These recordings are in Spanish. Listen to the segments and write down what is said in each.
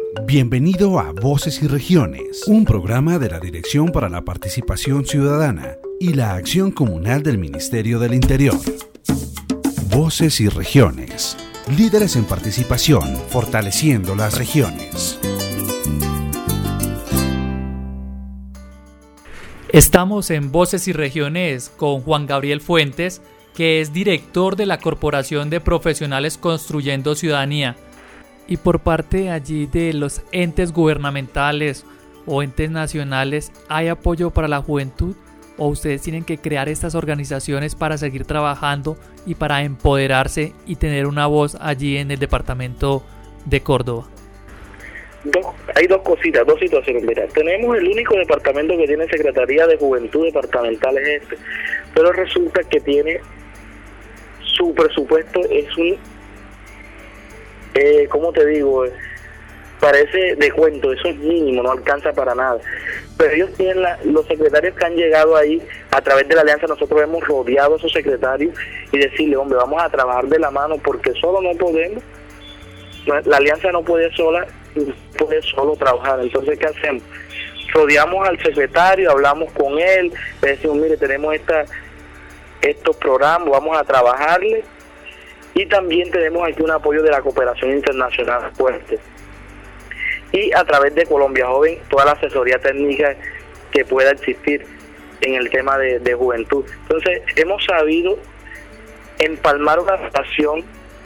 Bienvenido a Voces y Regiones, un programa de la Dirección para la Participación Ciudadana y la Acción Comunal del Ministerio del Interior. Voces y Regiones, líderes en participación, fortaleciendo las regiones. Estamos en Voces y Regiones con Juan Gabriel Fuentes, que es director de la Corporación de Profesionales Construyendo Ciudadanía. Y por parte allí de los entes gubernamentales o entes nacionales, ¿hay apoyo para la juventud? ¿O ustedes tienen que crear estas organizaciones para seguir trabajando y para empoderarse y tener una voz allí en el departamento de Córdoba? Hay dos situaciones. Mira, tenemos el único departamento que tiene Secretaría de Juventud departamental es este, pero resulta que tiene su presupuesto es un, ¿cómo te digo? Parece de cuento, eso es mínimo, no alcanza para nada. Pero ellos tienen los secretarios que han llegado ahí a través de la alianza. Nosotros hemos rodeado a esos secretarios y decirle, hombre, vamos a trabajar de la mano porque solo no podemos. La alianza no puede solo trabajar. Entonces, ¿qué hacemos? Rodeamos al secretario, hablamos con él, le decimos, mire, tenemos estos programas, vamos a trabajarle. Y también tenemos aquí un apoyo de la cooperación internacional fuerte. Y a través de Colombia Joven, toda la asesoría técnica que pueda existir en el tema de juventud. Entonces, hemos sabido empalmar una relación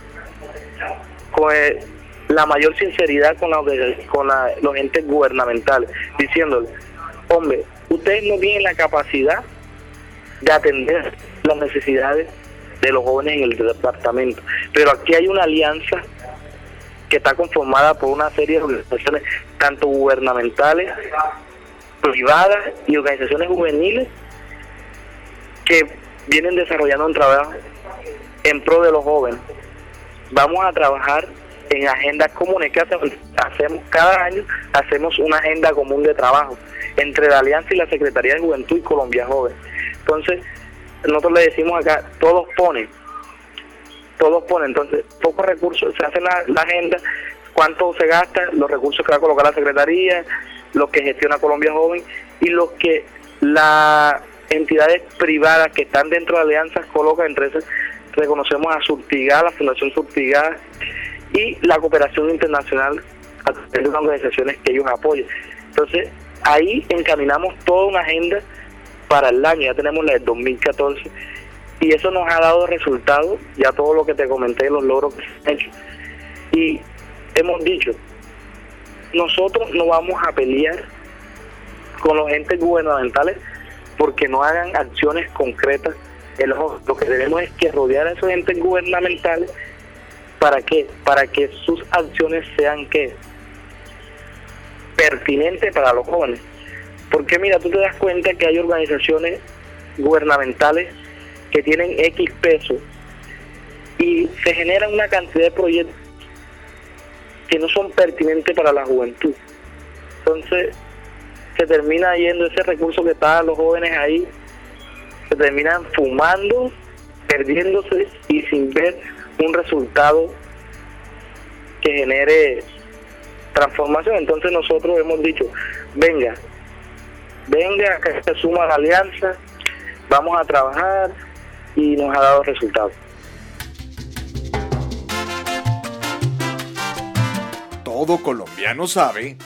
con la mayor sinceridad con los entes gubernamentales, diciéndole, hombre, ustedes no tienen la capacidad de atender las necesidades de los jóvenes en el departamento, pero aquí hay una alianza que está conformada por una serie de organizaciones, tanto gubernamentales, privadas y organizaciones juveniles, que vienen desarrollando un trabajo en pro de los jóvenes. Vamos a trabajar en agendas comunes que hacemos cada año, hacemos una agenda común de trabajo entre la Alianza y la Secretaría de Juventud y Colombia Joven. Entonces, nosotros le decimos acá, todos ponen, entonces, pocos recursos, se hace la agenda, cuánto se gasta, los recursos que va a colocar la Secretaría, los que gestiona Colombia Joven y los que las entidades privadas que están dentro de alianzas colocan. Entre esas reconocemos a Surtigas, la Fundación Surtigas y la cooperación internacional a través de unas organizaciones que ellos apoyan. Entonces, ahí encaminamos toda una agenda para el año, ya tenemos la del 2014, y eso nos ha dado resultados, ya todo lo que te comenté, los logros que se han hecho. Y hemos dicho, nosotros no vamos a pelear con los entes gubernamentales porque no hagan acciones concretas. Lo que debemos es que rodear a esos entes gubernamentales. ¿Para qué? Para que sus acciones sean, ¿qué? Pertinentes para los jóvenes. Porque mira, tú te das cuenta que hay organizaciones gubernamentales que tienen X pesos y se generan una cantidad de proyectos que no son pertinentes para la juventud. Entonces, se termina yendo ese recurso que está a los jóvenes ahí, se terminan fumando, perdiéndose y sin ver un resultado que genere transformación. Entonces nosotros hemos dicho, venga, que se suma a la alianza, vamos a trabajar y nos ha dado resultados. Todo colombiano sabe.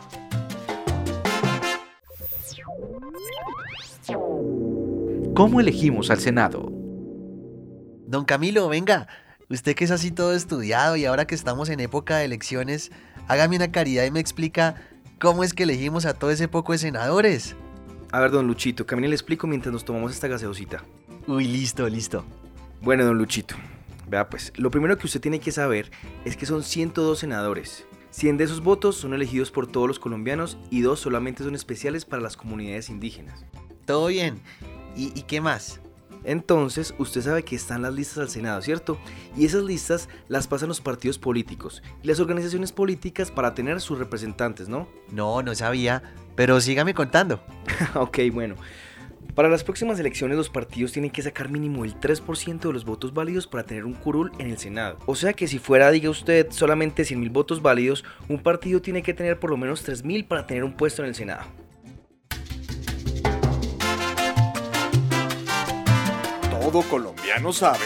¿Cómo elegimos al Senado? Don Camilo, venga, usted que es así todo estudiado y ahora que estamos en época de elecciones, hágame una caridad y me explica cómo es que elegimos a todo ese poco de senadores. A ver, don Luchito, camine le explico mientras nos tomamos esta gaseosita. Uy, listo. Bueno, don Luchito, vea pues, lo primero que usted tiene que saber es que son 102 senadores. 100 de esos votos son elegidos por todos los colombianos y 2 solamente son especiales para las comunidades indígenas. Todo bien. ¿Y qué más? Entonces, usted sabe que están las listas al Senado, ¿cierto? Y esas listas las pasan los partidos políticos y las organizaciones políticas para tener sus representantes, ¿no? No sabía, pero sígame contando. Ok, bueno. Para las próximas elecciones los partidos tienen que sacar mínimo el 3% de los votos válidos para tener un curul en el Senado. O sea que si fuera, diga usted, solamente 100.000 votos válidos, un partido tiene que tener por lo menos 3.000 para tener un puesto en el Senado. Todo colombiano sabe.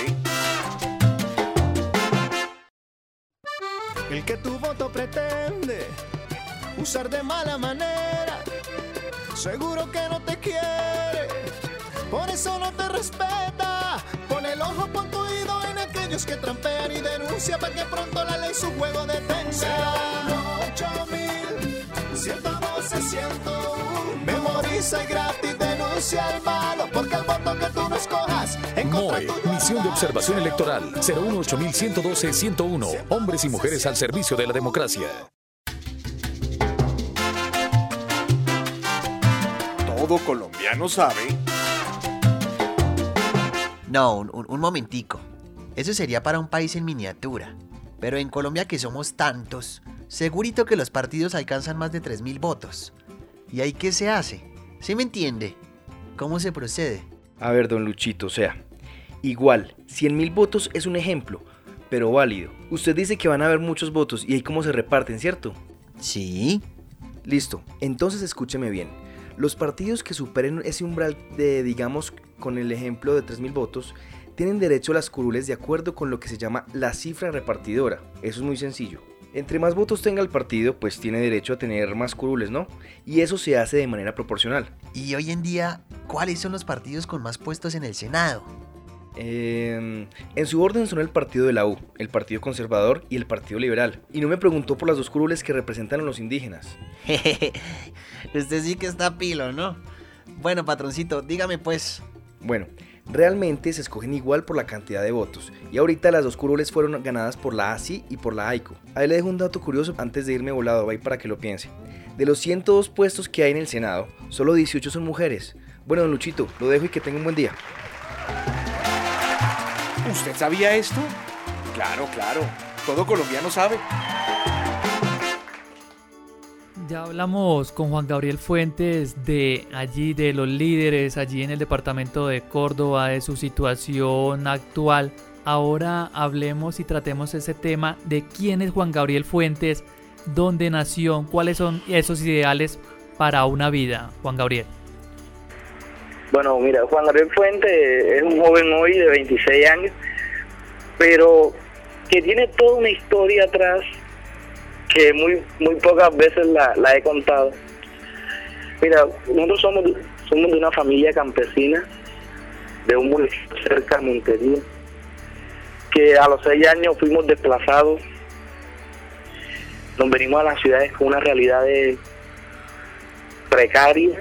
El que tu voto pretende usar de mala manera, seguro que no te quiere, por eso no te respeta. Pon el ojo, pon tu oído en aquellos que trampean y denuncia para que pronto la ley su juego detenga. 1-8-112-101. Memoriza y gratis denuncia al malo, porque el voto que tú no escojas en contra tuyo. Misión de Observación Electoral 018-112-101. Hombres y mujeres al servicio de la democracia. Todo colombiano sabe. No, un momentico. Eso sería para un país en miniatura. Pero en Colombia, que somos tantos, segurito que los partidos alcanzan más de 3.000 votos. ¿Y ahí qué se hace? ¿Sí me entiende? ¿Cómo se procede? A ver, don Luchito, o sea, igual, 100.000 votos es un ejemplo, pero válido. Usted dice que van a haber muchos votos y ahí cómo se reparten, ¿cierto? Sí. Listo, entonces escúcheme bien. Los partidos que superen ese umbral de, digamos, con el ejemplo de 3.000 votos, tienen derecho a las curules de acuerdo con lo que se llama la cifra repartidora. Eso es muy sencillo. Entre más votos tenga el partido, pues tiene derecho a tener más curules, ¿no? Y eso se hace de manera proporcional. Y hoy en día, ¿cuáles son los partidos con más puestos en el Senado? En su orden son el partido de la U, el Partido Conservador y el Partido Liberal. Y no me preguntó por las dos curules que representan a los indígenas. Usted sí que está pilo, ¿no? Bueno, patroncito, dígame pues. Bueno, realmente se escogen igual por la cantidad de votos. Y ahorita las dos curules fueron ganadas por la ASI y por la AICO. Ahí le dejo un dato curioso antes de irme volado ahí para que lo piense. De los 102 puestos que hay en el Senado, solo 18 son mujeres. Bueno, don Luchito, lo dejo y que tenga un buen día. ¿Usted sabía esto? Claro, claro. Todo colombiano sabe. Ya hablamos con Juan Gabriel Fuentes de allí, de los líderes allí en el departamento de Córdoba, de su situación actual. Ahora hablemos y tratemos ese tema de quién es Juan Gabriel Fuentes, dónde nació, cuáles son esos ideales para una vida, Juan Gabriel. Bueno, mira, Juan Gabriel Fuentes es un joven hoy de 26 años, pero que tiene toda una historia atrás que muy pocas veces la he contado. Mira, nosotros somos de una familia campesina de un municipio cerca de Montería, que a los 6 años fuimos desplazados, nos venimos a las ciudades con una realidad precaria.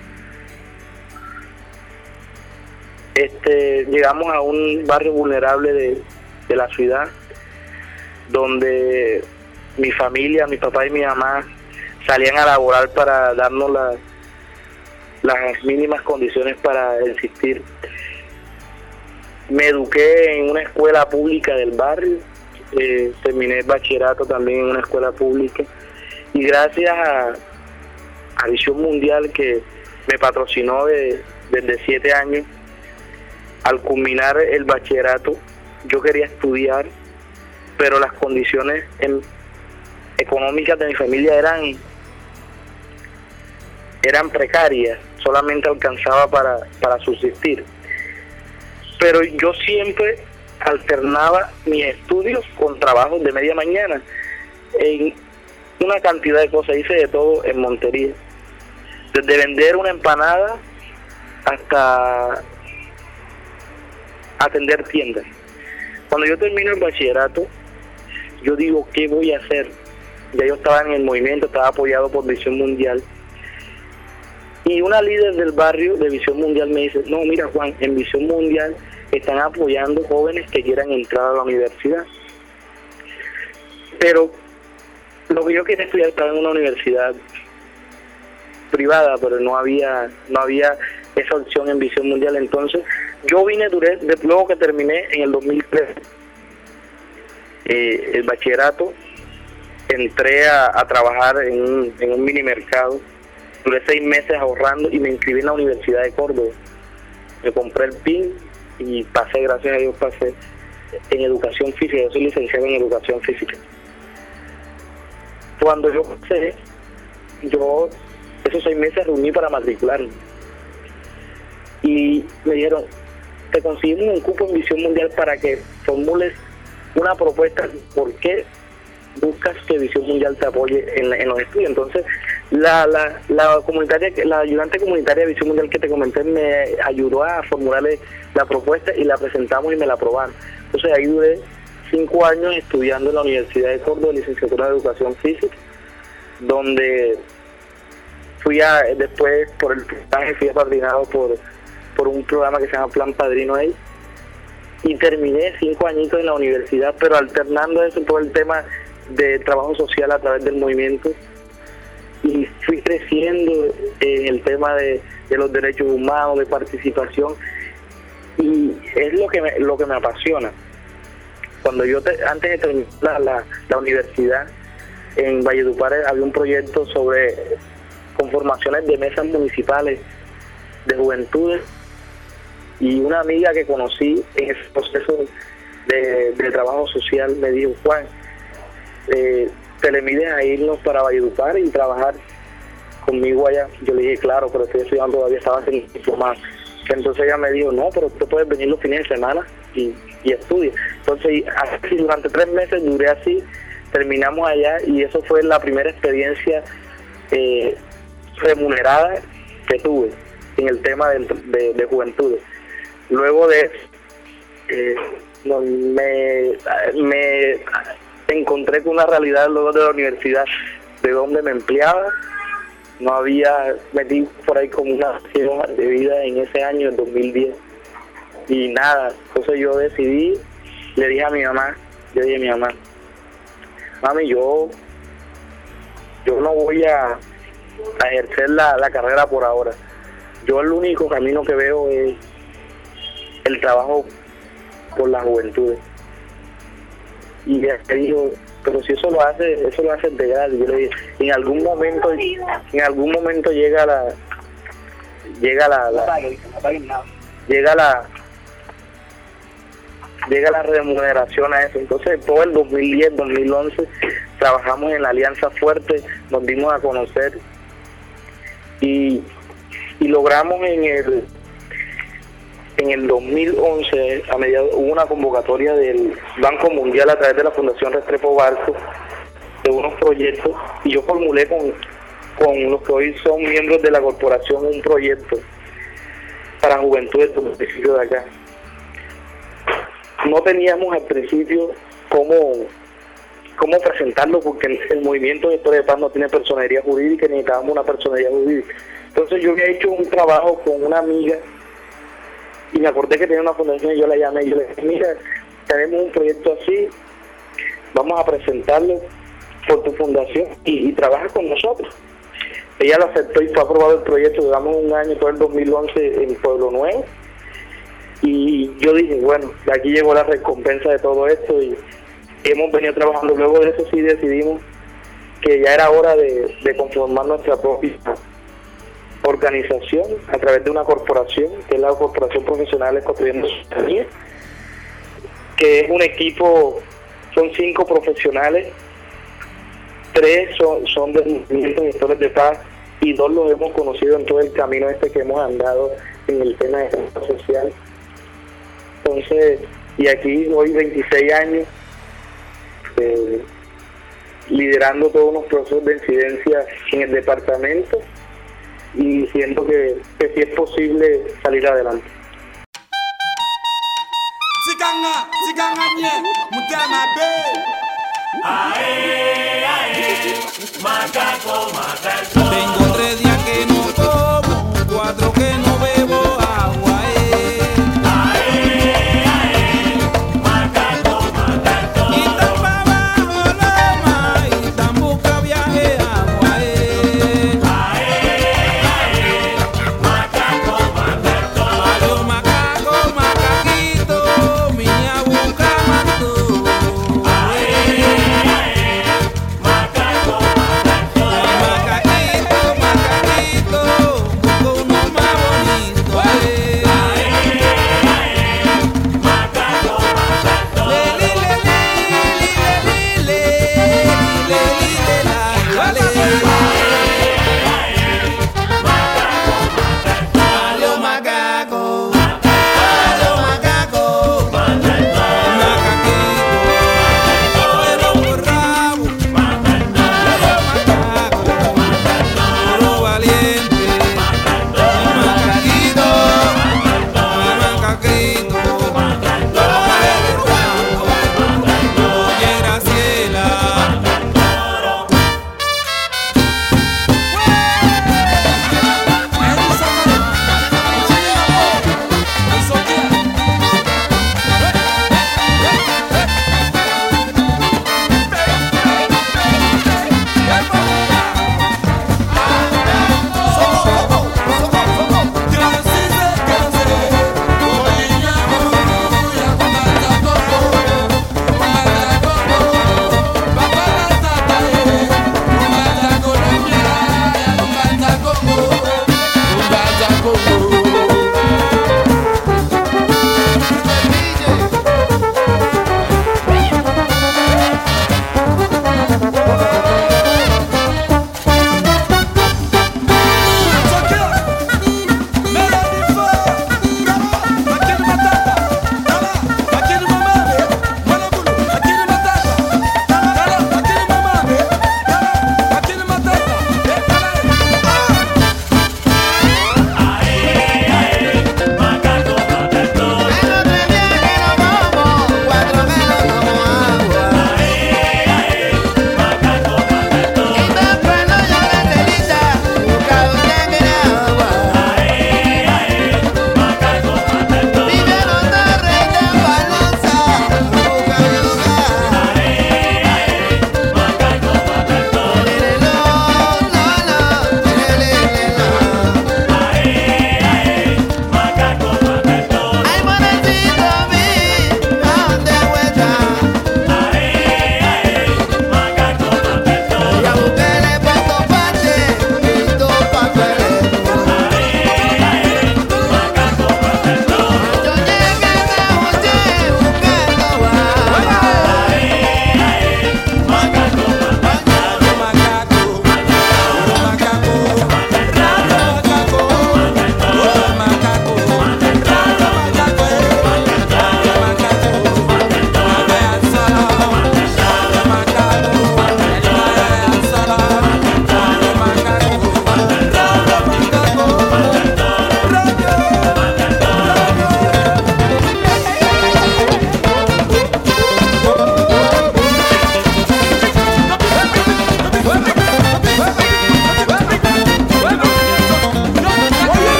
Llegamos a un barrio vulnerable de la ciudad, donde mi familia, mi papá y mi mamá salían a laborar para darnos las mínimas condiciones para existir. Me eduqué en una escuela pública del barrio, terminé el bachillerato también en una escuela pública, y gracias a Visión Mundial, que me patrocinó desde 7 años, al culminar el bachillerato, yo quería estudiar, pero las condiciones económicas de mi familia eran precarias, solamente alcanzaba para subsistir. Pero yo siempre alternaba mis estudios con trabajos de media mañana en una cantidad de cosas. Hice de todo en Montería, desde vender una empanada hasta atender tiendas. Cuando yo termino el bachillerato, yo digo, ¿qué voy a hacer? Ya yo estaba en el movimiento, estaba apoyado por Visión Mundial, y una líder del barrio de Visión Mundial me dice, no, mira Juan, en Visión Mundial están apoyando jóvenes que quieran entrar a la universidad, pero lo que yo quería estudiar estaba en una universidad privada, pero no había esa opción en Visión Mundial. Entonces yo vine, luego que terminé en el 2003 el bachillerato, entré a trabajar en un mini mercado Duré 6 meses ahorrando y me inscribí en la Universidad de Córdoba. Me compré el PIN y pasé, gracias a Dios, pasé en educación física. Yo soy licenciado en educación física. Cuando yo pasé, yo esos 6 meses reuní para matricularme. Y me dijeron, te conseguimos un cupo en Visión Mundial para que formules una propuesta. ¿Por qué buscas que Visión Mundial te apoye en los estudios? Entonces, la ayudante comunitaria de Visión Mundial que te comenté me ayudó a formularle la propuesta y la presentamos y me la aprobaron. Entonces ahí duré 5 años estudiando en la Universidad de Córdoba, licenciatura de Educación Física, donde después por el puntaje fui apadrinado por un programa que se llama Plan Padrino ahí, y terminé 5 añitos en la universidad, pero alternando eso todo el tema de trabajo social a través del movimiento, y fui creciendo en el tema de los derechos humanos, de participación, y es lo que me apasiona. Cuando yo antes de terminar la universidad en Valledupar había un proyecto sobre conformaciones de mesas municipales de juventudes, y una amiga que conocí en ese proceso de trabajo social me dijo, Juan, te le mides a irnos para Valledupar y trabajar conmigo allá. Yo le dije, claro, pero estoy estudiando todavía, estaba en diplomado. Entonces ella me dijo, no, pero tú puedes venir los fines de semana y estudia. Entonces así, durante 3 meses duré así, terminamos allá, y eso fue la primera experiencia remunerada que tuve en el tema de juventudes. Luego de eso, me encontré con una realidad luego de la universidad, de donde me empleaba. No había, metí por ahí como una acción de vida en ese año, en 2010. Y nada, entonces yo decidí, le dije a mi mamá, mami, yo no voy a ejercer la carrera por ahora. Yo el único camino que veo es el trabajo por la juventud. Y ella me dijo, pero si eso lo hace de gratis. Yo le dije, en algún momento llega la remuneración a eso. Entonces todo el 2010, 2011 trabajamos en la Alianza Fuerte, nos dimos a conocer y logramos en el 2011, a mediados, hubo una convocatoria del Banco Mundial a través de la Fundación Restrepo Barco de unos proyectos, y yo formulé con los que hoy son miembros de la corporación un proyecto para juventudes del municipio de acá. No teníamos al principio cómo presentarlo, porque el movimiento de Historia de Paz no tiene personería jurídica y necesitábamos una personería jurídica. Entonces yo había hecho un trabajo con una amiga y me acordé que tenía una fundación, y yo la llamé y yo le dije, mira, tenemos un proyecto así, vamos a presentarlo por tu fundación y trabaja con nosotros. Ella lo aceptó y fue aprobado el proyecto. Llevamos 1 año, todo el 2011 en Pueblo Nuevo, y yo dije, bueno, de aquí llegó la recompensa de todo esto, y hemos venido trabajando. Luego de eso sí decidimos que ya era hora de conformar nuestra propia organización a través de una corporación, que es la Corporación Profesionales Construyendo Ciudadanía, que es un equipo, son 5 profesionales, 3 son del movimiento de Gestores de Paz y 2 los hemos conocido en todo el camino que hemos andado en el tema de seguridad social. Entonces, y aquí hoy 26 años liderando todos unos procesos de incidencia en el departamento, y siento que sí es posible salir adelante. Tengo 3 días que no como, 4 que no bebo agua. Y tan pa' abajo loma, y tan busca viaje agua. Mario macaco, macaquito, miña busca manto. vale. Adiós, macaco. Adiós, macaco. Macaquito, pero por rabo. Adiós, macaco. Puro valiente. Macaquito, macaquito. Oye, Graciela.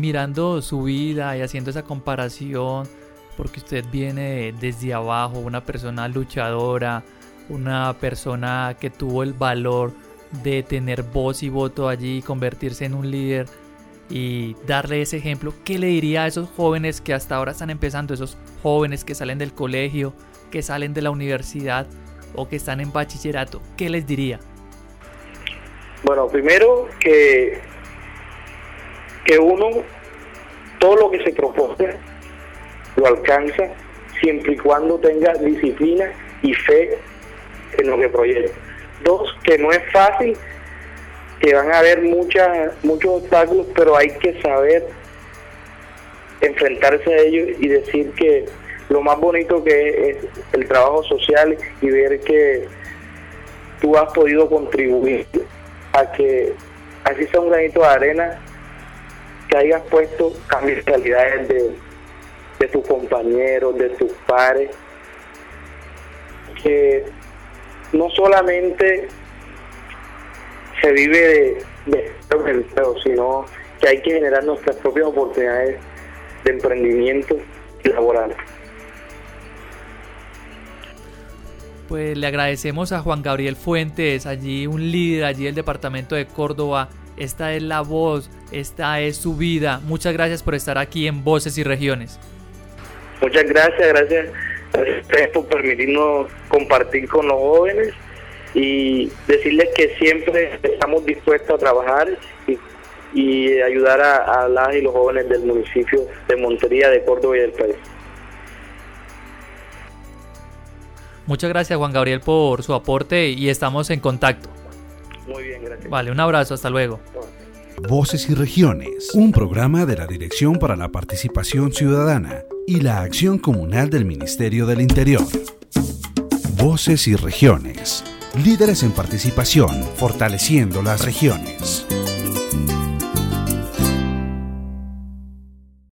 mirando su vida y haciendo esa comparación, porque usted viene desde abajo, una persona luchadora, una persona que tuvo el valor de tener voz y voto allí, convertirse en un líder y darle ese ejemplo, ¿qué le diría a esos jóvenes que hasta ahora están empezando, esos jóvenes que salen del colegio, que salen de la universidad o que están en bachillerato? ¿Qué les diría? Bueno, primero que uno, todo lo que se propone, lo alcanza siempre y cuando tenga disciplina y fe en lo que proyecta. Dos, que no es fácil, que van a haber muchos obstáculos, pero hay que saber enfrentarse a ellos y decir que lo más bonito que es el trabajo social y ver que tú has podido contribuir a que así sea un granito de arena, que hayas puesto cambios de realidades de tus compañeros, de tus pares, que no solamente se vive de empleo, sino que hay que generar nuestras propias oportunidades de emprendimiento y laboral. Pues le agradecemos a Juan Gabriel Fuentes, allí un líder allí del departamento de Córdoba. Esta es la voz, esta es su vida. Muchas gracias por estar aquí en Voces y Regiones. Muchas gracias a ustedes por permitirnos compartir con los jóvenes y decirles que siempre estamos dispuestos a trabajar y ayudar a las y los jóvenes del municipio de Montería, de Córdoba y del país. Muchas gracias, Juan Gabriel, por su aporte y estamos en contacto. Muy bien, gracias. Vale, un abrazo, hasta luego. Voces y Regiones, un programa de la Dirección para la Participación Ciudadana y la Acción Comunal del Ministerio del Interior. Voces y Regiones, líderes en participación, fortaleciendo las regiones.